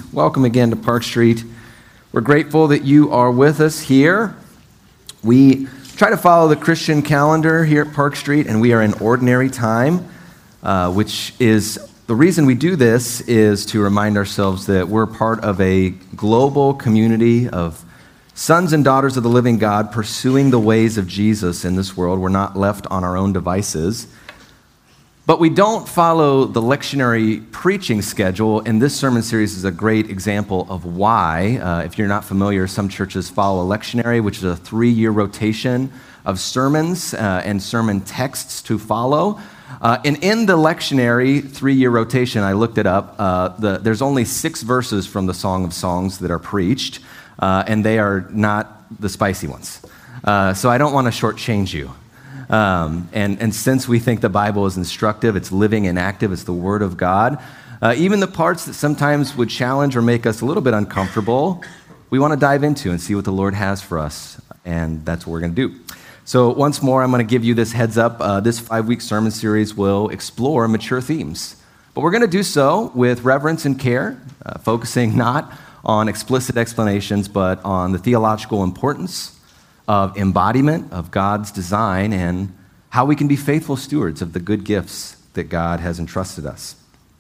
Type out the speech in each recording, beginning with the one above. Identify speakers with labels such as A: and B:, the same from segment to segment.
A: Welcome again to Park Street. We're grateful that you are with us here. We try to follow the Christian calendar here at Park Street, and we are in ordinary time, which is the reason we do this is to remind ourselves that we're part of a global community of sons and daughters of the living God pursuing the ways of Jesus in this world. We're not left on our own devices. But we don't follow the lectionary preaching schedule, and this sermon series is a great example of why. If you're not familiar, some churches follow a lectionary, which is a 3-year rotation of sermons and sermon texts to follow. And in the lectionary 3-year rotation, I looked it up, there's only 6 verses from the Song of Songs that are preached, and they are not the spicy ones. So I don't want to shortchange you. And since we think the Bible is instructive, it's living and active, it's the Word of God, even the parts that sometimes would challenge or make us a little bit uncomfortable, we want to dive into and see what the Lord has for us, and that's what we're going to do. So once more, I'm going to give you this heads up. This 5-week sermon series will explore mature themes, but we're going to do so with reverence and care, focusing not on explicit explanations, but on the theological importance of embodiment of God's design and how we can be faithful stewards of the good gifts that God has entrusted us.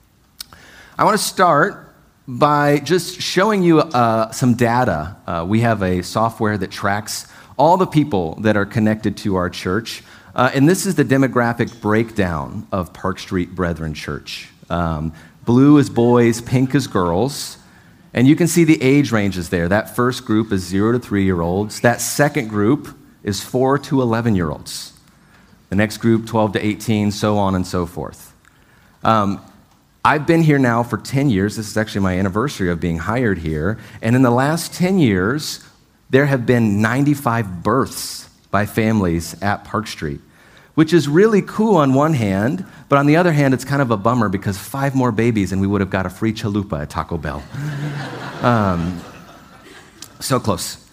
A: I want to start by just showing you some data. We have a software that tracks all the people that are connected to our church, and this is the demographic breakdown of Park Street Brethren Church. Blue is boys, pink is girls. And you can see the age ranges there. That first group is 0 to 3-year-olds. That second group is 4 to 11-year-olds. The next group, 12 to 18, so on and so forth. I've been here now for 10 years. This is actually my anniversary of being hired here. And in the last 10 years, there have been 95 births by families at Park Street, which is really cool on one hand, but on the other hand, it's kind of a bummer because 5 more babies and we would have got a free chalupa at Taco Bell. So close.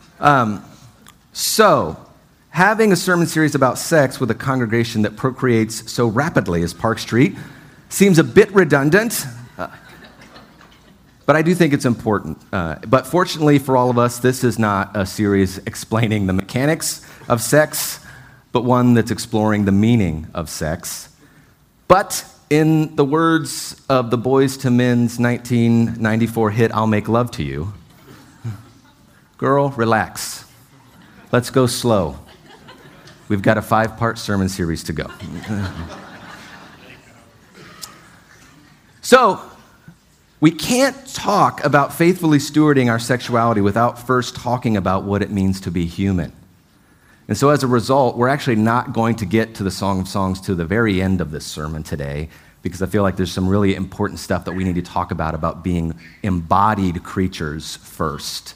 A: So, having a sermon series about sex with a congregation that procreates so rapidly as Park Street seems a bit redundant, but I do think it's important. But fortunately for all of us, this is not a series explaining the mechanics of sex, but one that's exploring the meaning of sex. But in the words of the Boyz II Men's 1994 hit, "I'll Make Love to You," girl, relax. Let's go slow. We've got a 5-part sermon series to go. So, we can't talk about faithfully stewarding our sexuality without first talking about what it means to be human. And so as a result, we're actually not going to get to the Song of Songs to the very end of this sermon today, because I feel like there's some really important stuff that we need to talk about being embodied creatures first.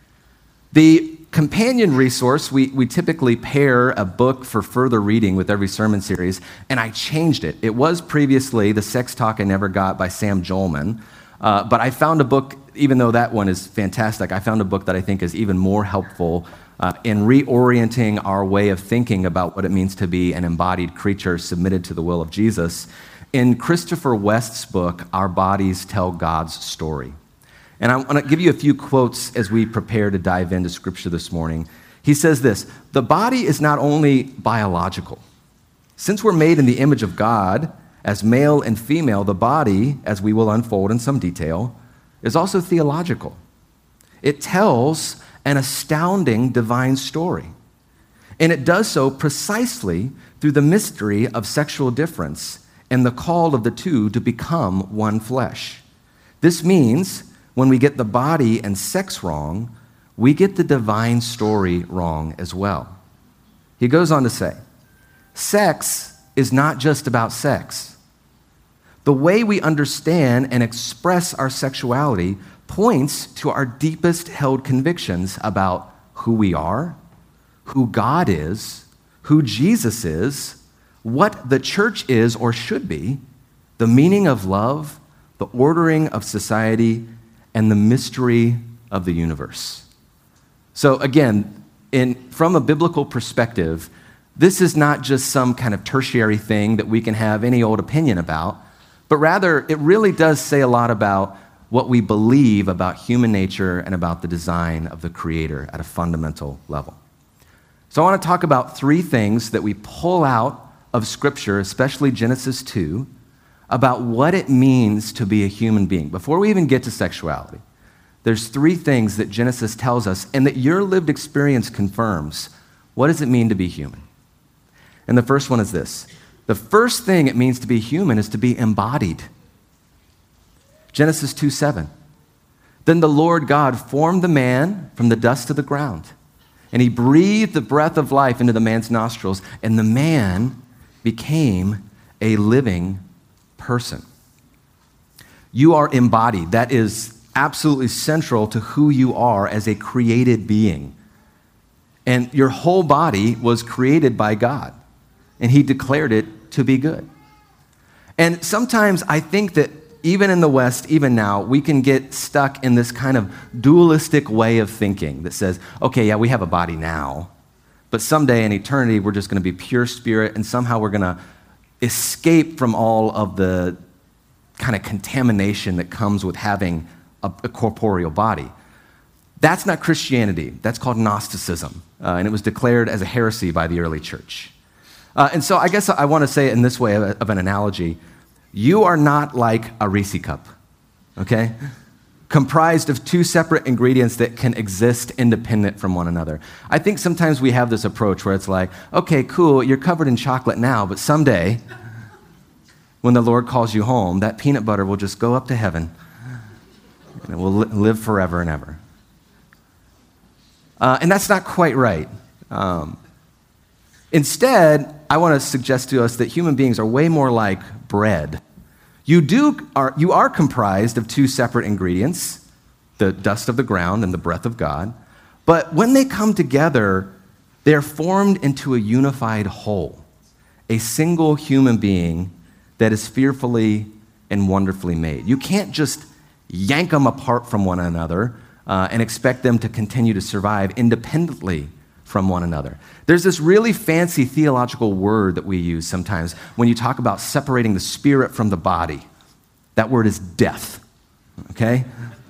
A: The companion resource, we typically pair a book for further reading with every sermon series, and I changed it. It was previously The Sex Talk I Never Got by Sam Jolman, but I found a book, even though that one is fantastic, I found a book that I think is even more helpful in reorienting our way of thinking about what it means to be an embodied creature submitted to the will of Jesus. In Christopher West's book, Our Bodies Tell God's Story. And I want to give you a few quotes as we prepare to dive into Scripture this morning. He says this: "The body is not only biological. Since we're made in the image of God, as male and female, the body, as we will unfold in some detail, is also theological. It tells an astounding divine story. And it does so precisely through the mystery of sexual difference and the call of the two to become one flesh. This means when we get the body and sex wrong, we get the divine story wrong as well." He goes on to say, "Sex is not just about sex. The way we understand and express our sexuality points to our deepest held convictions about who we are, who God is, who Jesus is, what the church is or should be, the meaning of love, the ordering of society, and the mystery of the universe." So again, from a biblical perspective, this is not just some kind of tertiary thing that we can have any old opinion about, but rather it really does say a lot about what we believe about human nature and about the design of the Creator at a fundamental level. So I want to talk about three things that we pull out of Scripture, especially Genesis 2, about what it means to be a human being. Before we even get to sexuality, there's three things that Genesis tells us and that your lived experience confirms. What does it mean to be human? And the first one is this. The first thing it means to be human is to be embodied. Genesis 2:7. Then the Lord God formed the man from the dust of the ground, and he breathed the breath of life into the man's nostrils, and the man became a living person. You are embodied. That is absolutely central to who you are as a created being. And your whole body was created by God, and he declared it to be good. And sometimes I think that even in the West, even now, we can get stuck in this kind of dualistic way of thinking that says, okay, yeah, we have a body now, but someday in eternity, we're just going to be pure spirit, and somehow we're going to escape from all of the kind of contamination that comes with having a corporeal body. That's not Christianity. That's called Gnosticism, and it was declared as a heresy by the early church. And so I guess I want to say it in this way of an analogy. You are not like a Reese cup, okay? Comprised of two separate ingredients that can exist independent from one another. I think sometimes we have this approach where it's like, okay, cool, you're covered in chocolate now, but someday, when the Lord calls you home, that peanut butter will just go up to heaven, and it will live forever and ever. And that's not quite right. Instead, I want to suggest to us that human beings are way more like bread. You are comprised of two separate ingredients, the dust of the ground and the breath of God, but when they come together, they're formed into a unified whole, a single human being that is fearfully and wonderfully made. You can't just yank them apart from one another and expect them to continue to survive independently from one another. There's this really fancy theological word that we use sometimes when you talk about separating the spirit from the body. That word is death, okay?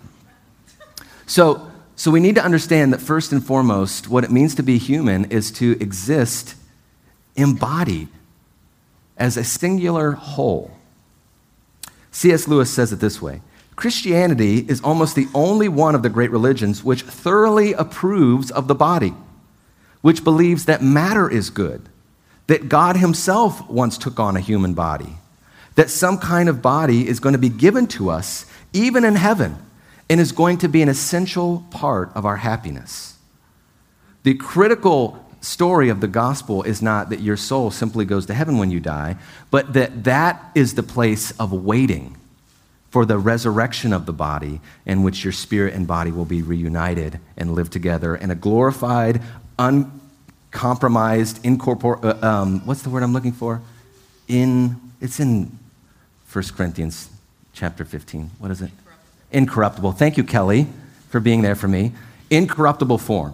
A: So we need to understand that first and foremost, what it means to be human is to exist embodied as a singular whole. C.S. Lewis says it this way: Christianity is almost the only one of the great religions which thoroughly approves of the body, which believes that matter is good, that God himself once took on a human body, that some kind of body is going to be given to us, even in heaven, and is going to be an essential part of our happiness. The critical story of the gospel is not that your soul simply goes to heaven when you die, but that is the place of waiting for the resurrection of the body, in which your spirit and body will be reunited and live together in a glorified, uncompromised, what's the word I'm looking for? It's in 1 Corinthians chapter 15. What is it? Incorruptible. Thank you, Kelly, for being there for me. Incorruptible form.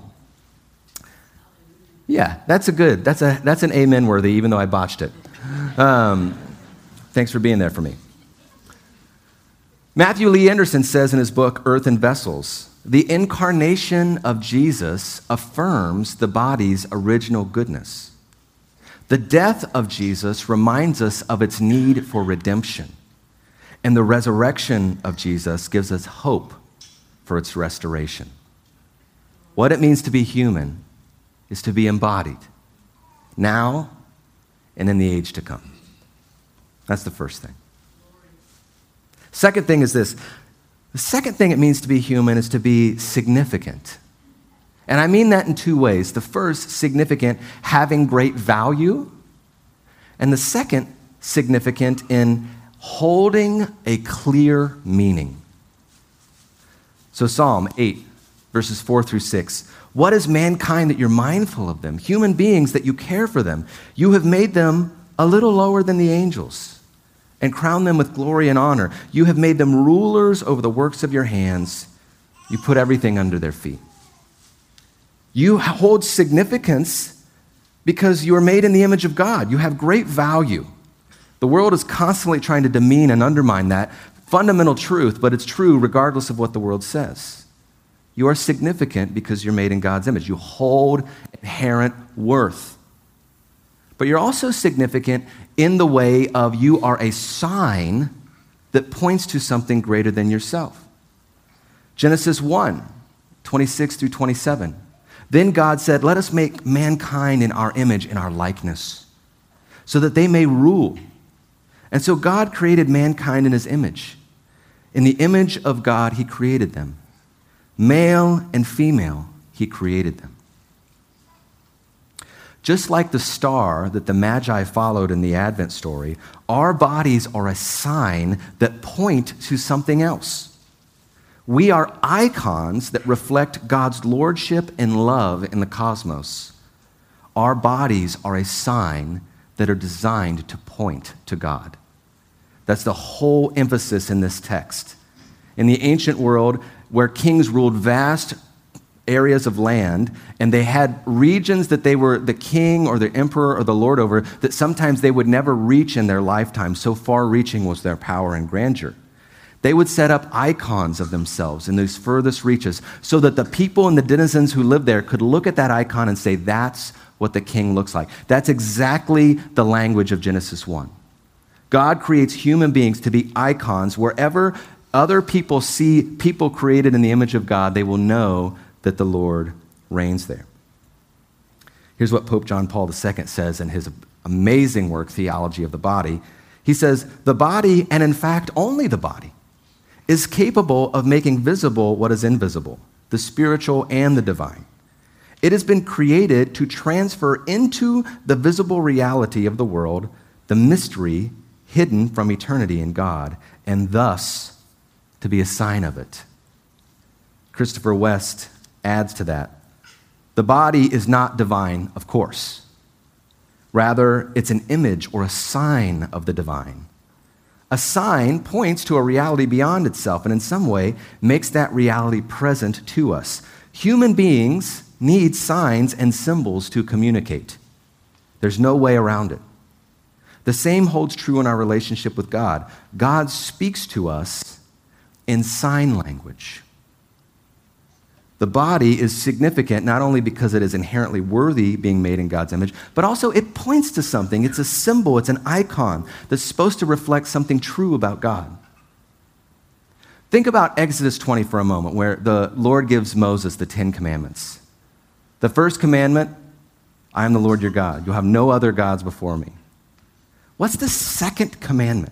A: Yeah, that's an amen worthy, even though I botched it. Thanks for being there for me. Matthew Lee Anderson says in his book, Earth and Vessels, the incarnation of Jesus affirms the body's original goodness. The death of Jesus reminds us of its need for redemption, and the resurrection of Jesus gives us hope for its restoration. What it means to be human is to be embodied, now and in the age to come. That's the first thing. Second thing is this. The second thing it means to be human is to be significant. And I mean that in two ways. The first, significant, having great value. And the second, significant in holding a clear meaning. So Psalm 8, verses 4 through 6. What is mankind that you're mindful of them? Human beings that you care for them. You have made them a little lower than the angels and crowned them with glory and honor. You have made them rulers over the works of your hands. You put everything under their feet. You hold significance because you are made in the image of God. You have great value. The world is constantly trying to demean and undermine that fundamental truth, but it's true regardless of what the world says. You are significant because you're made in God's image. You hold inherent worth. But you're also significant in the way of you are a sign that points to something greater than yourself. Genesis 1:26 through 27. Then God said, "Let us make mankind in our image, in our likeness, so that they may rule." And so God created mankind in his image. In the image of God, he created them. Male and female, he created them. Just like the star that the Magi followed in the Advent story, our bodies are a sign that point to something else. We are icons that reflect God's lordship and love in the cosmos. Our bodies are a sign that are designed to point to God. That's the whole emphasis in this text. In the ancient world, where kings ruled vast areas of land, and they had regions that they were the king or the emperor or the lord over, that sometimes they would never reach in their lifetime, so far-reaching was their power and grandeur. They would set up icons of themselves in those furthest reaches so that the people and the denizens who lived there could look at that icon and say, that's what the king looks like. That's exactly the language of Genesis 1. God creates human beings to be icons. Wherever other people see people created in the image of God, they will know that the Lord reigns there. Here's what Pope John Paul II says in his amazing work, Theology of the Body. He says, "The body, and in fact only the body, is capable of making visible what is invisible, the spiritual and the divine. It has been created to transfer into the visible reality of the world the mystery hidden from eternity in God, and thus to be a sign of it." Christopher West adds to that, "The body is not divine, of course. Rather, it's an image or a sign of the divine. A sign points to a reality beyond itself and in some way makes that reality present to us. Human beings need signs and symbols to communicate. There's no way around it. The same holds true in our relationship with God. God speaks to us in sign language. The body is significant not only because it is inherently worthy being made in God's image, but also it points to something. It's a symbol, it's an icon that's supposed to reflect something true about God. Think about Exodus 20 for a moment, where the Lord gives Moses the 10 commandments. The first commandment, I am the Lord your God. You'll have no other gods before me. What's the second commandment?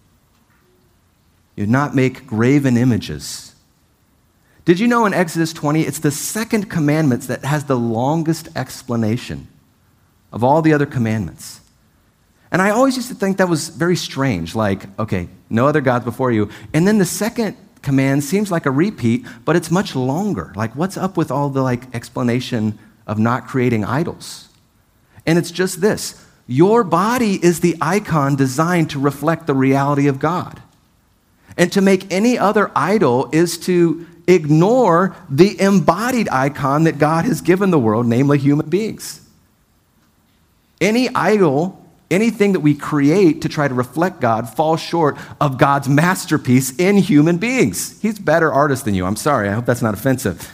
A: You not make graven images. Did you know in Exodus 20, it's the second commandment that has the longest explanation of all the other commandments? And I always used to think that was very strange, like, okay, no other gods before you. And then the second command seems like a repeat, but it's much longer. Like, what's up with all the explanation of not creating idols? And it's just this. Your body is the icon designed to reflect the reality of God. And to make any other idol is to ignore the embodied icon that God has given the world, namely human beings. Any idol, anything that we create to try to reflect God, falls short of God's masterpiece in human beings. He's a better artist than you. I'm sorry. I hope that's not offensive.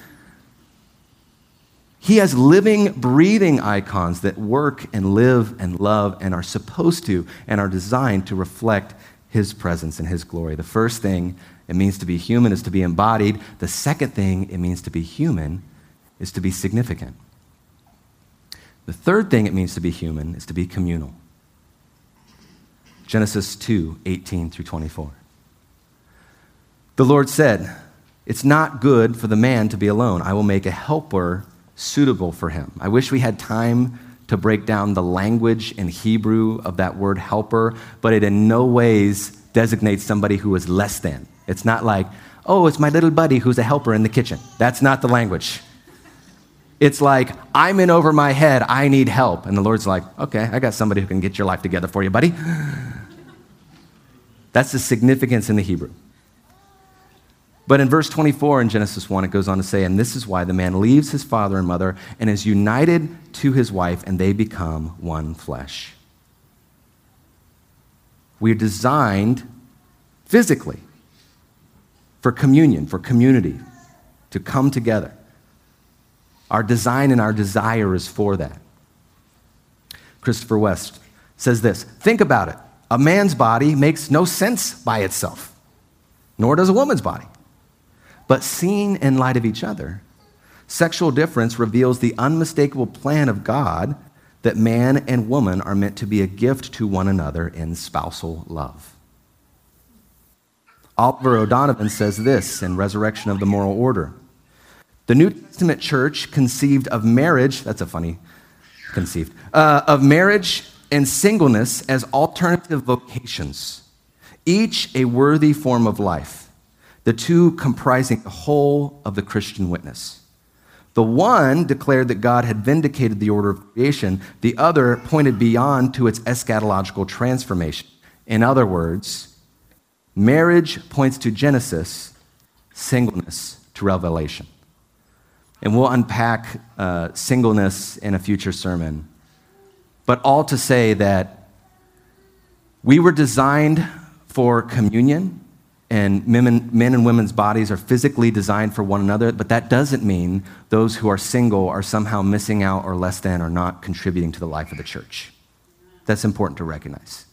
A: He has living, breathing icons that work and live and love and are supposed to and are designed to reflect his presence and his glory. The first thing it means to be human is to be embodied. The second thing it means to be human is to be significant. The third thing it means to be human is to be communal. Genesis 2:18 through 24. The Lord said, "It's not good for the man to be alone. I will make a helper suitable for him." I wish we had time to break down the language in Hebrew of that word helper, but it in no ways designates somebody who is less than. It's not like, oh, it's my little buddy who's a helper in the kitchen. That's not the language. It's like, I'm in over my head, I need help. And the Lord's like, okay, I got somebody who can get your life together for you, buddy. That's the significance in the Hebrew. But in verse 24 in Genesis 1, it goes on to say, "And this is why the man leaves his father and mother and is united to his wife, and they become one flesh." We're designed physically for communion, for community, to come together. Our design and our desire is for that. Christopher West says this, think about it. A man's body makes no sense by itself, nor does a woman's body. But seen in light of each other, sexual difference reveals the unmistakable plan of God that man and woman are meant to be a gift to one another in spousal love. Oliver O'Donovan says this in Resurrection of the Moral Order. The New Testament church conceived of marriage, that's a funny conceived, of marriage and singleness as alternative vocations, each a worthy form of life, the two comprising the whole of the Christian witness. The one declared that God had vindicated the order of creation, the other pointed beyond to its eschatological transformation. In other words, marriage points to Genesis, singleness to Revelation. And we'll unpack singleness in a future sermon. But all to say that we were designed for communion, and men and women's bodies are physically designed for one another, but that doesn't mean those who are single are somehow missing out or less than or not contributing to the life of the church. That's important to recognize.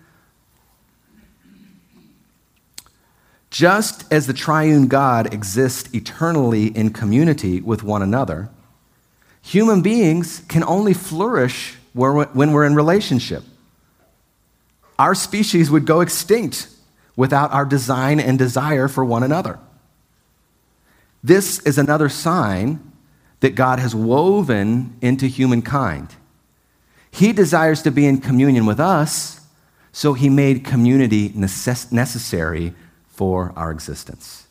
A: Just as the triune God exists eternally in community with one another, human beings can only flourish when we're in relationship. Our species would go extinct without our design and desire for one another. This is another sign that God has woven into humankind. He desires to be in communion with us, so he made community necessary for our existence.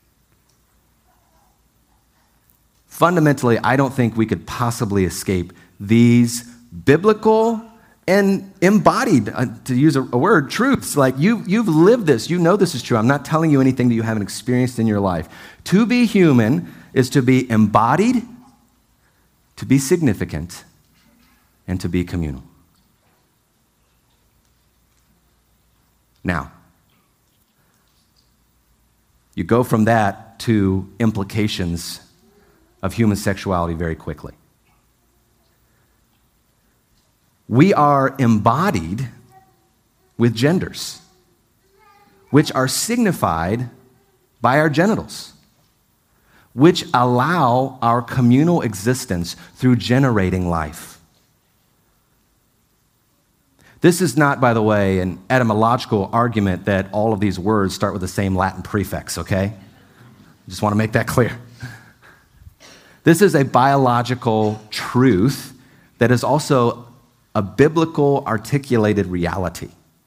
A: Fundamentally, I don't think we could possibly escape these biblical and embodied, to use a word, truths. Like you've lived this. You know this is true. I'm not telling you anything that you haven't experienced in your life. To be human is to be embodied, to be significant, and to be communal. Now, you go from that to implications of human sexuality very quickly. We are embodied with genders, which are signified by our genitals, which allow our communal existence through generating life. This is not, by the way, an etymological argument that all of these words start with the same Latin prefix, okay? I just want to make that clear. This is a biological truth that is also a biblical articulated reality.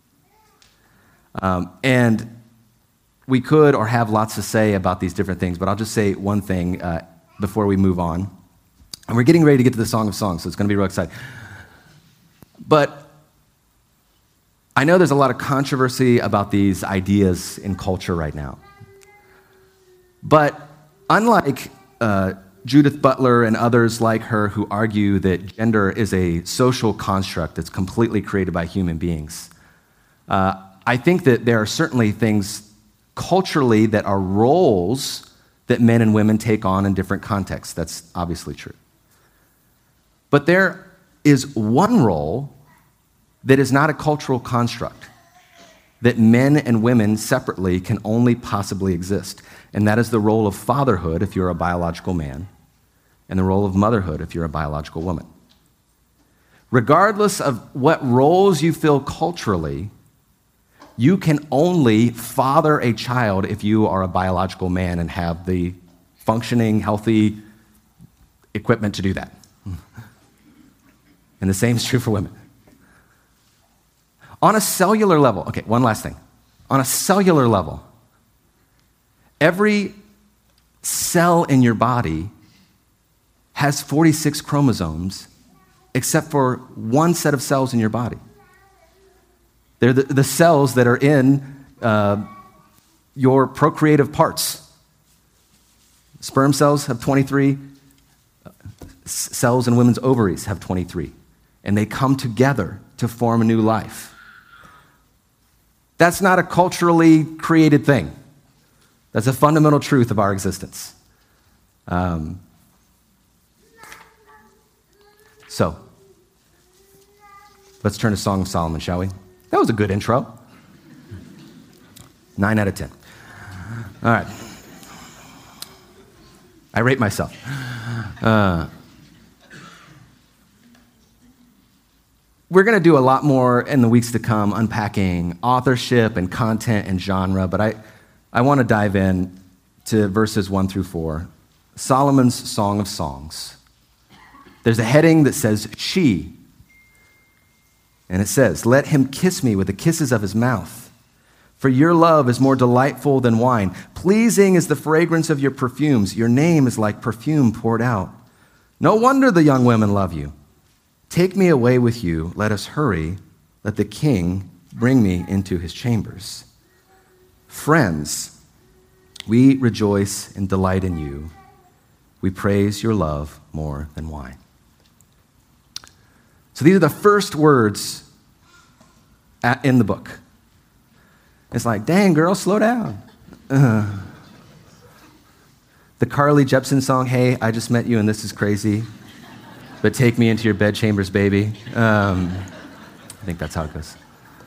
A: And we could or have lots to say about these different things, but I'll just say one thing before we move on. And we're getting ready to get to the Song of Songs, so it's going to be real exciting. But I know there's a lot of controversy about these ideas in culture right now. But unlike Judith Butler and others like her who argue that gender is a social construct that's completely created by human beings, I think that there are certainly things culturally that are roles that men and women take on in different contexts. That's obviously true. But there is one role that is not a cultural construct, that men and women separately can only possibly exist. And that is the role of fatherhood if you're a biological man, and the role of motherhood if you're a biological woman. Regardless of what roles you fill culturally, you can only father a child if you are a biological man and have the functioning, healthy equipment to do that. And the same is true for women. On a cellular level, okay, one last thing. On a cellular level, every cell in your body has 46 chromosomes except for one set of cells in your body. They're the cells that are in your procreative parts. Sperm cells have 23. Cells in women's ovaries have 23. And they come together to form a new life. That's not a culturally created thing. That's a fundamental truth of our existence. So, let's turn to Song of Solomon, shall we? That was a good intro. 9 out of 10. All right. I rate myself. We're going to do a lot more in the weeks to come unpacking authorship and content and genre, but I want to dive in to verses 1 through 4. Solomon's Song of Songs. There's a heading that says, she. And it says, let him kiss me with the kisses of his mouth. For your love is more delightful than wine. Pleasing is the fragrance of your perfumes. Your name is like perfume poured out. No wonder the young women love you. Take me away with you. Let us hurry. Let the king bring me into his chambers. Friends, we rejoice and delight in you. We praise your love more than wine. So these are the first words in the book. It's like, dang, girl, slow down. The Carly Jepsen song, hey, I just met you and this is crazy, but take me into your bedchambers, baby. I think that's how it goes.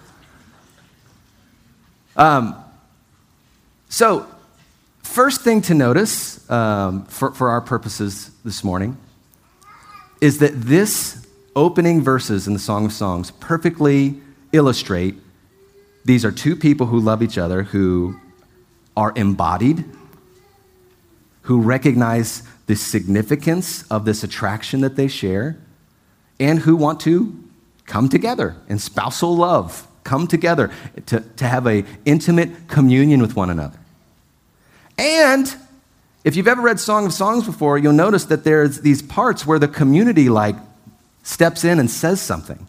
A: So, first thing to notice for our purposes this morning is that this opening verses in the Song of Songs perfectly illustrate these are two people who love each other, who are embodied, who recognize the significance of this attraction that they share, and who want to come together in spousal love, come together to have an intimate communion with one another. And if you've ever read Song of Songs before, you'll notice that there's these parts where the community steps in and says something.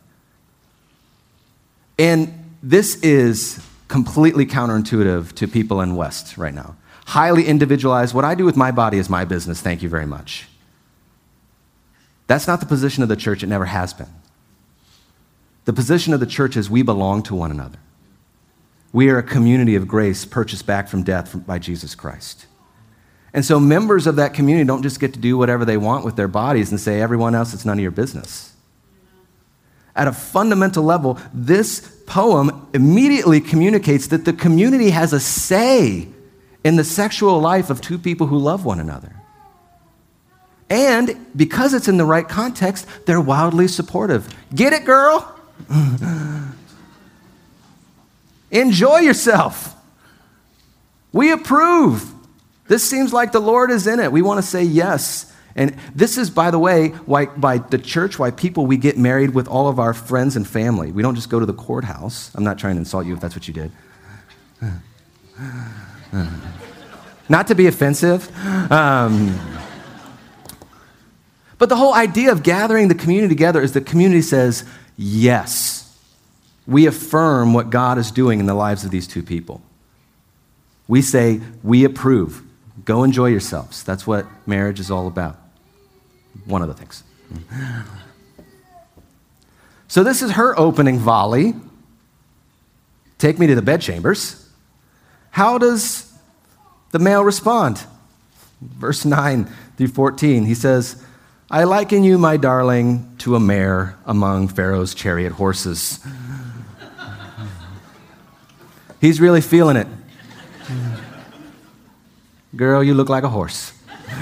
A: And this is completely counterintuitive to people in West right now. Highly individualized. What I do with my body is my business. Thank you very much. That's not the position of the church. It never has been. The position of the church is we belong to one another. We are a community of grace purchased back from death by Jesus Christ. And so members of that community don't just get to do whatever they want with their bodies and say, everyone else, it's none of your business. At a fundamental level, this poem immediately communicates that the community has a say in the sexual life of two people who love one another. And because it's in the right context, they're wildly supportive. Get it, girl? Enjoy yourself. We approve. This seems like the Lord is in it. We want to say yes. And this is, by the way, why by the church, why we get married with all of our friends and family. We don't just go to the courthouse. I'm not trying to insult you if that's what you did. Not to be offensive. But the whole idea of gathering the community together is the community says, yes, we affirm what God is doing in the lives of these two people. We say, we approve. Go enjoy yourselves. That's what marriage is all about. One of the things. So this is her opening volley. Take me to the bedchambers. How does the male respond? Verse 9 through 14, he says, I liken you, my darling, to a mare among Pharaoh's chariot horses. He's really feeling it. Girl, you look like a horse.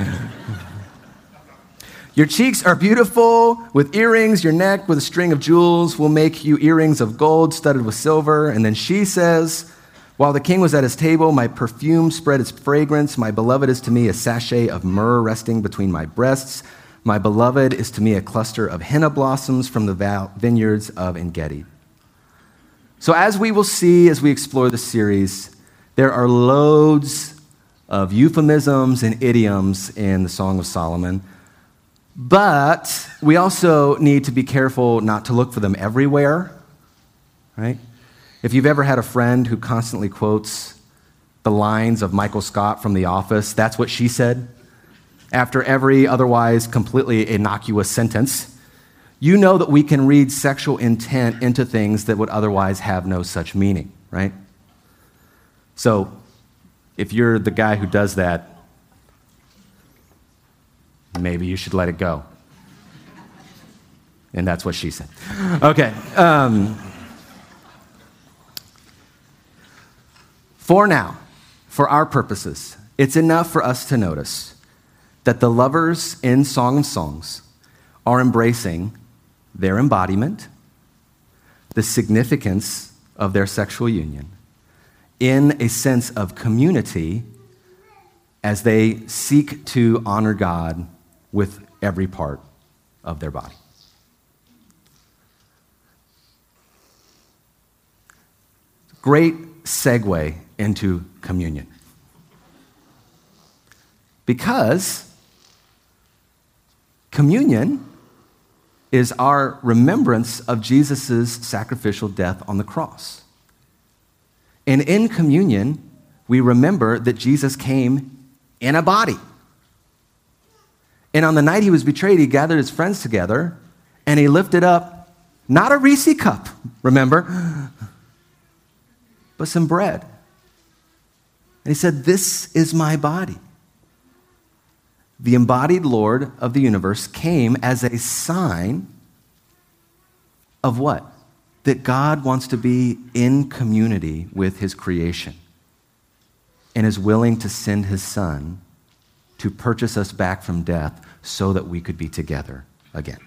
A: Your cheeks are beautiful with earrings. Your neck with a string of jewels will make you earrings of gold studded with silver. And then she says, while the king was at his table, my perfume spread its fragrance. My beloved is to me a sachet of myrrh resting between my breasts. My beloved is to me a cluster of henna blossoms from the vineyards of En-Gedi. So as we will see as we explore the series, there are loads of euphemisms and idioms in the Song of Solomon. But we also need to be careful not to look for them everywhere, right? If you've ever had a friend who constantly quotes the lines of Michael Scott from The Office, that's what she said, after every otherwise completely innocuous sentence, you know that we can read sexual intent into things that would otherwise have no such meaning, right? So if you're the guy who does that, maybe you should let it go. And that's what she said. Okay. For now, for our purposes, it's enough for us to notice that the lovers in Song of Songs are embracing their embodiment, the significance of their sexual union, in a sense of community as they seek to honor God with every part of their body. Great segue into communion. Because communion is our remembrance of Jesus' sacrificial death on the cross. And in communion, we remember that Jesus came in a body. And on the night he was betrayed, he gathered his friends together and he lifted up not a Reese cup, remember, but some bread. And he said, "This is my body." The embodied Lord of the universe came as a sign of what? That God wants to be in community with his creation and is willing to send his Son to purchase us back from death so that we could be together again.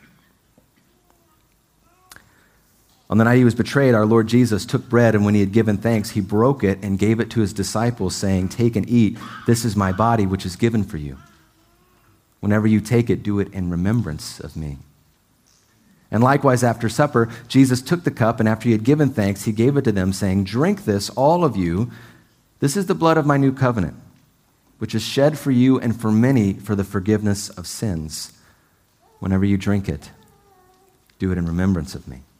A: On the night he was betrayed, our Lord Jesus took bread, and when he had given thanks, he broke it and gave it to his disciples, saying, "Take and eat. This is my body, which is given for you. Whenever you take it, do it in remembrance of me." And likewise, after supper, Jesus took the cup, and after he had given thanks, he gave it to them, saying, "Drink this, all of you. This is the blood of my new covenant, which is shed for you and for many for the forgiveness of sins. Whenever you drink it, do it in remembrance of me."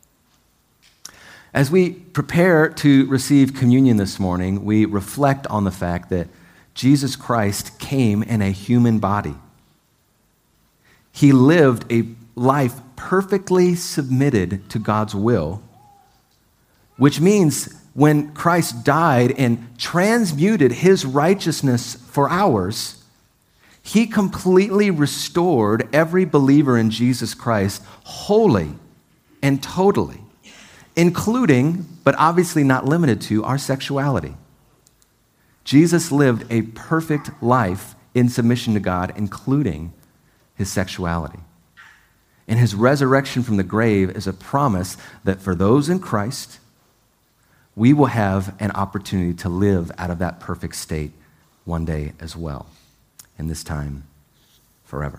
A: As we prepare to receive communion this morning, we reflect on the fact that Jesus Christ came in a human body. He lived a life perfectly submitted to God's will, which means when Christ died and transmuted his righteousness for ours, he completely restored every believer in Jesus Christ wholly and totally, including, but obviously not limited to, our sexuality. Jesus lived a perfect life in submission to God, including his sexuality. And his resurrection from the grave is a promise that for those in Christ, we will have an opportunity to live out of that perfect state one day as well, and this time forever.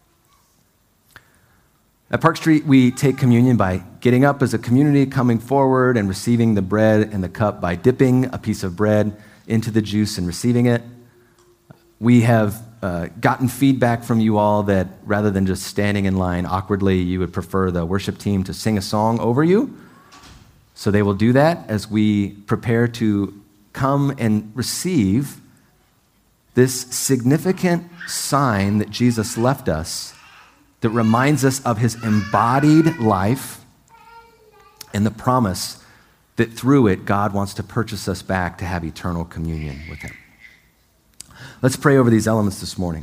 A: At Park Street, we take communion by getting up as a community, coming forward and receiving the bread and the cup by dipping a piece of bread into the juice and receiving it. We have gotten feedback from you all that rather than just standing in line awkwardly, you would prefer the worship team to sing a song over you. So they will do that as we prepare to come and receive this significant sign that Jesus left us that reminds us of his embodied life and the promise that through it, God wants to purchase us back to have eternal communion with him. Let's pray over these elements this morning.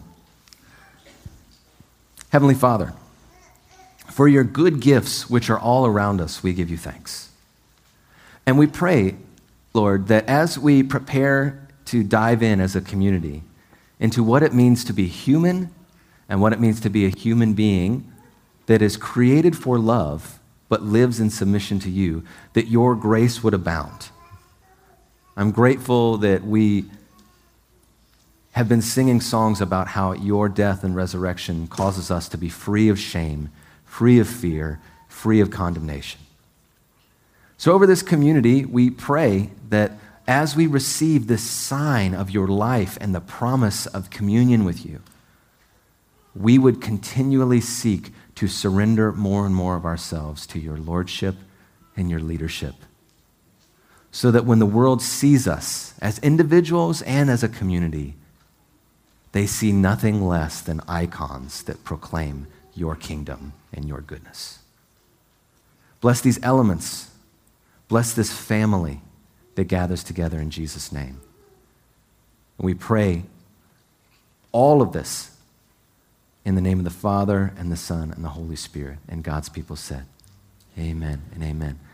A: Heavenly Father, for your good gifts which are all around us, we give you thanks. And we pray, Lord, that as we prepare to dive in as a community into what it means to be human and what it means to be a human being that is created for love but lives in submission to you, that your grace would abound. I'm grateful that we have been singing songs about how your death and resurrection causes us to be free of shame, free of fear, free of condemnation. So over this community, we pray that as we receive this sign of your life and the promise of communion with you, we would continually seek to surrender more and more of ourselves to your lordship and your leadership, so that when the world sees us as individuals and as a community, they see nothing less than icons that proclaim your kingdom and your goodness. Bless these elements. Bless this family that gathers together in Jesus' name. And we pray all of this in the name of the Father and the Son and the Holy Spirit. And God's people said, amen and amen.